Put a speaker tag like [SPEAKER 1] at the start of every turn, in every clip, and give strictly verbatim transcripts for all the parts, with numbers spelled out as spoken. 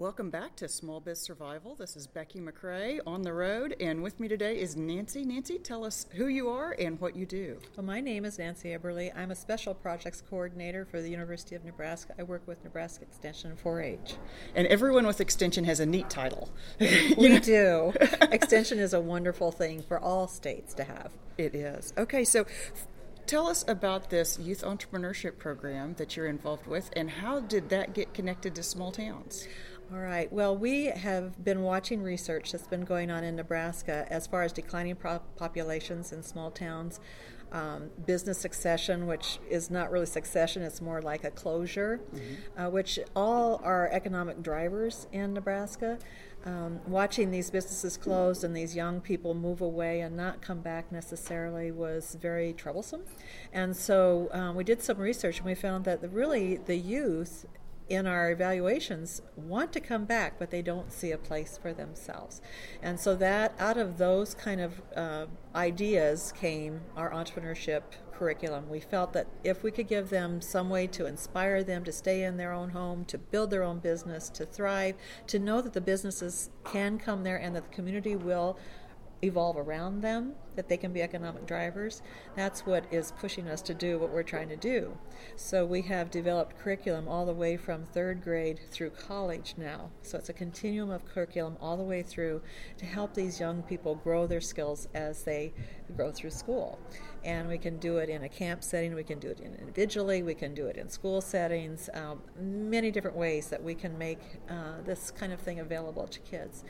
[SPEAKER 1] Welcome back to Small Biz Survival. This is Becky McCrae on the road, and with me today is Nancy. Nancy, tell us who you are and what you do.
[SPEAKER 2] Well, my name is Nancy Eberly. I'm a Special Projects Coordinator for the University of Nebraska. I work with Nebraska Extension four H.
[SPEAKER 1] And everyone with Extension has a neat title.
[SPEAKER 2] We do. Extension is a wonderful thing for all states to have.
[SPEAKER 1] It is. Okay, so tell us about this youth entrepreneurship program that you're involved with, and how did that get connected to small towns?
[SPEAKER 2] All right. Well, we have been watching research that's been going on in Nebraska as far as declining pro- populations in small towns, um, business succession, which is not really succession, it's more like a closure, mm-hmm. uh, which all are economic drivers in Nebraska. Um, watching these businesses close and these young people move away and not come back necessarily was very troublesome. And so um, we did some research and we found that the, really the youth in our evaluations want to come back, but they don't see a place for themselves. And so that out of those kind of uh, ideas came our entrepreneurship curriculum. We felt that if we could give them some way to inspire them to stay in their own home, to build their own business, to thrive, to know that the businesses can come there and that the community will evolve around them, that they can be economic drivers. That's what is pushing us to do what we're trying to do. So we have developed curriculum all the way from third grade through college now. So it's a continuum of curriculum all the way through to help these young people grow their skills as they grow through school. And we can do it in a camp setting, we can do it individually, we can do it in school settings, um, many different ways that we can make uh, this kind of thing available to kids.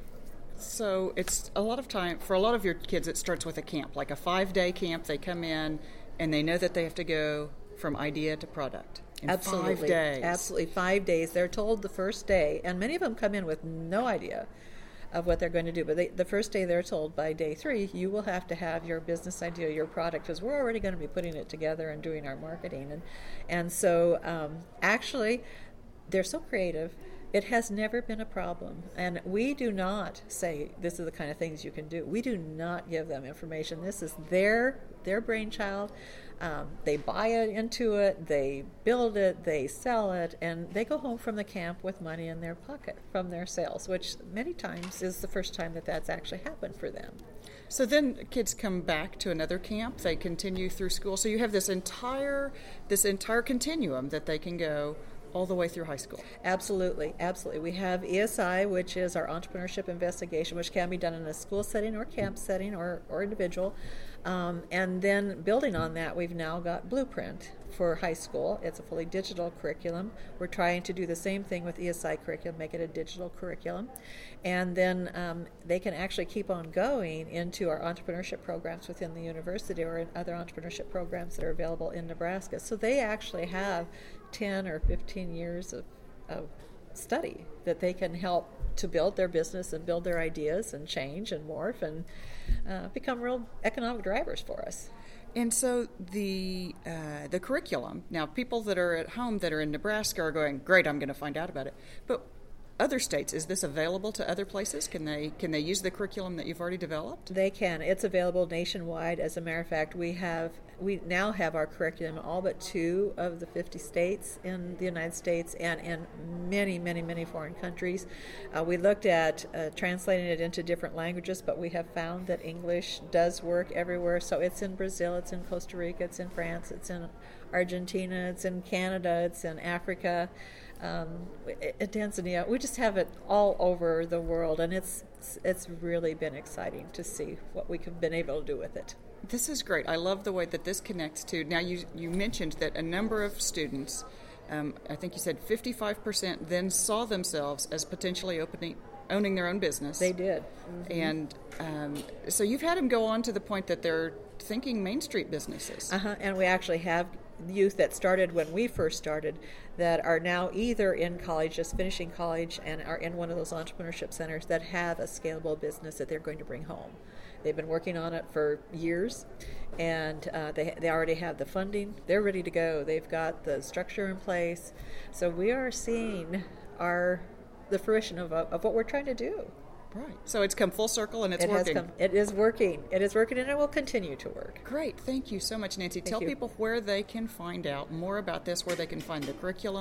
[SPEAKER 1] So it's a lot of time, for a lot of your kids, it starts with a camp, like a five-day camp. They come in and they know that they have to go from idea to product in
[SPEAKER 2] Absolutely.
[SPEAKER 1] five days.
[SPEAKER 2] Absolutely, five days. They're told the first day, and many of them come in with no idea of what they're going to do. But they, the first day they're told, by day three, you will have to have your business idea, your product, because we're already going to be putting it together and doing our marketing. And, and so um, actually, they're so creative. It has never been a problem. And we do not say, this is the kind of things you can do. We do not give them information. This is their their brainchild. Um, they buy it into it, they build it, they sell it, and they go home from the camp with money in their pocket from their sales, which many times is the first time that that's actually happened for them.
[SPEAKER 1] So then kids come back to another camp, they continue through school. So you have this entire this entire continuum that they can go all the way through high school.
[SPEAKER 2] Absolutely, absolutely. We have E S I, which is our entrepreneurship investigation, which can be done in a school setting or camp setting or, or individual. Um, and then building on that, we've now got Blueprint for high school. It's a fully digital curriculum. We're trying to do the same thing with E S I curriculum, make it a digital curriculum. And then um, they can actually keep on going into our entrepreneurship programs within the university or in other entrepreneurship programs that are available in Nebraska. So they actually have ten or fifteen years of, of study that they can help to build their business and build their ideas and change and morph and uh, become real economic drivers for us.
[SPEAKER 1] And so the uh, the curriculum, now people that are at home that are in Nebraska are going, great, I'm going to find out about it. But other states, is this available to other places? Can they can they use the curriculum that you've already developed?
[SPEAKER 2] They can. It's available nationwide. As a matter of fact, we have we now have our curriculum in all but two of the fifty states in the United States and in many, many, many foreign countries. Uh, we looked at uh, translating it into different languages, but we have found that English does work everywhere. So it's in Brazil, it's in Costa Rica, it's in France, it's in Argentina, it's in Canada, it's in Africa. Um, in Tanzania, we just have it all over the world, and it's it's really been exciting to see what we have been able to do with it.
[SPEAKER 1] This is great. I love the way that this connects to, now you, you mentioned that a number of students, um, I think you said fifty-five percent then saw themselves as potentially opening owning their own business.
[SPEAKER 2] They did. Mm-hmm.
[SPEAKER 1] And um, so you've had them go on to the point that they're thinking Main Street businesses.
[SPEAKER 2] Uh-huh. And we actually have youth that started when we first started that are now either in college, just finishing college, and are in one of those entrepreneurship centers that have a scalable business that they're going to bring home. They've been working on it for years, and uh, they they already have the funding. They're ready to go. They've got the structure in place. So we are seeing our the fruition of of what we're trying to do.
[SPEAKER 1] Right. So it's come full circle and it's
[SPEAKER 2] it
[SPEAKER 1] working.
[SPEAKER 2] Has come, it is working. It is working, and it will continue to work.
[SPEAKER 1] Great. Thank you so much, Nancy.
[SPEAKER 2] Thank
[SPEAKER 1] Tell
[SPEAKER 2] you.
[SPEAKER 1] people where they can find out more about this, where they can find the curriculum,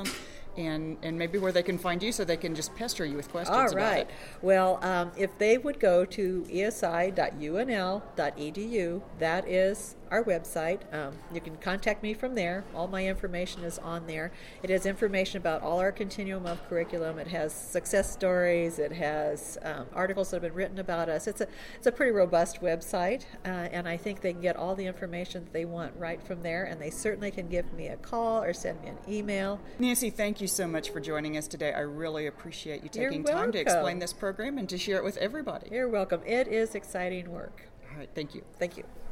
[SPEAKER 1] and, and maybe where they can find you so they can just pester you with questions
[SPEAKER 2] All
[SPEAKER 1] about
[SPEAKER 2] right.
[SPEAKER 1] it.
[SPEAKER 2] Well, um, if they would go to e s i dot u n l dot e d u, that is our website. Um, you can contact me from there. All my information is on there. It has information about all our continuum of curriculum. It has success stories. It has um, articles that have been written about us. It's a it's a pretty robust website, uh, and I think they can get all the information that they want right from there. And they certainly can give me a call or send me an email.
[SPEAKER 1] Nancy, thank you so much for joining us today. I really appreciate you taking
[SPEAKER 2] You're
[SPEAKER 1] time to
[SPEAKER 2] welcome.
[SPEAKER 1] explain this program and to share it with everybody.
[SPEAKER 2] You're welcome. It is exciting work.
[SPEAKER 1] All right, thank you.
[SPEAKER 2] Thank you.